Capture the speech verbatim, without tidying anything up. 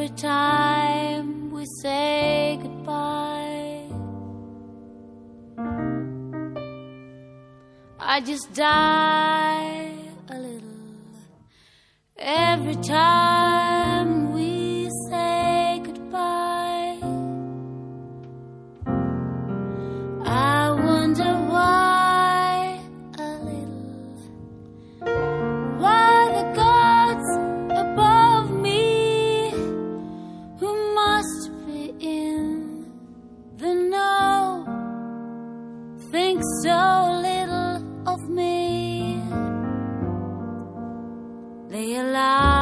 every time we say goodbye. I just die a little every time we say goodbye. I wonder why a little, why the gods above me, who must be in the know, think so little of me. They allow